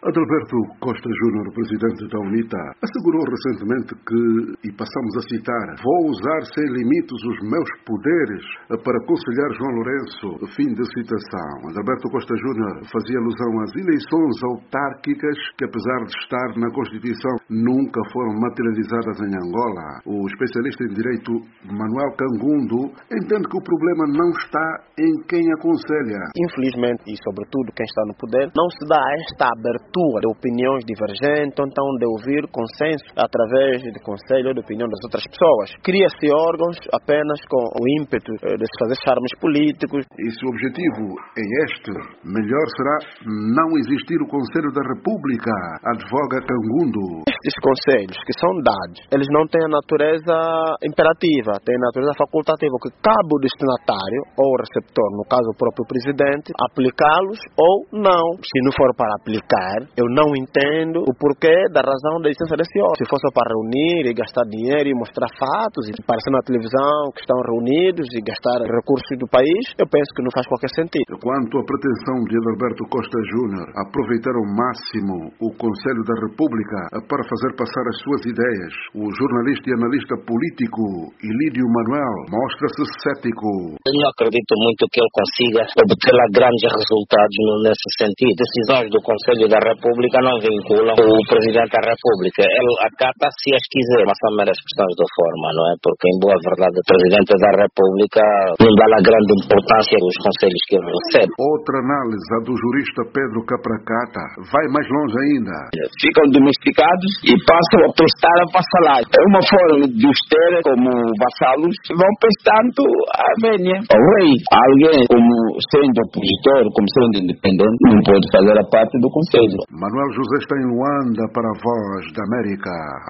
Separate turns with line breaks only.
Adalberto Costa Júnior, presidente da UNITA, assegurou recentemente que, e passamos a citar, vou usar sem limites os meus poderes para aconselhar João Lourenço, fim de citação. Adalberto Costa Júnior fazia alusão às eleições autárquicas que, apesar de estar na Constituição, nunca foram materializadas em Angola. O especialista em direito Manuel Cangundo entende que o problema não está em quem aconselha.
Infelizmente, e sobretudo quem está no poder, não se dá esta abertura de opiniões divergentes, então de ouvir consenso através de conselho ou de opinião das outras pessoas. Cria-se órgãos apenas com o ímpeto de se fazer charmes políticos.
E se o objetivo é este, melhor será não existir o Conselho da República, advoga Cangundo.
Estes conselhos que são dados, eles não têm a natureza imperativa, têm a natureza facultativa, que cabe ao destinatário ou ao receptor, no caso o próprio presidente, aplicá-los ou não. Se não for para aplicar, eu não entendo o porquê da razão da existência desse órgão. Se fosse para reunir e gastar dinheiro e mostrar fatos e aparecer na televisão que estão reunidos e gastar recursos do país, eu penso que não faz qualquer sentido.
Quanto à pretensão de Adalberto Costa Júnior aproveitar ao máximo o Conselho da República para fazer passar as suas ideias, o jornalista e analista político Ilídio Manuel mostra-se cético.
Eu não acredito muito que ele consiga obter grandes resultados nesse sentido. Decisões do Conselho da República não vinculam o Presidente da República. Ele acata se as quiser, mas são meras questões de forma, não é? Porque, em boa verdade, o Presidente da República não dá a grande importância dos conselhos que ele recebe.
Outra análise, a do jurista Pedro Capracata, vai mais longe ainda.
Ficam domesticados e passam a prestar a vassalagem. É uma forma de os ter como vassalos que vão prestando a vénia. O rei, alguém como sendo opositor, como sendo independente, não pode fazer a parte do Conselho.
Manuel José está em Luanda para a Voz da América.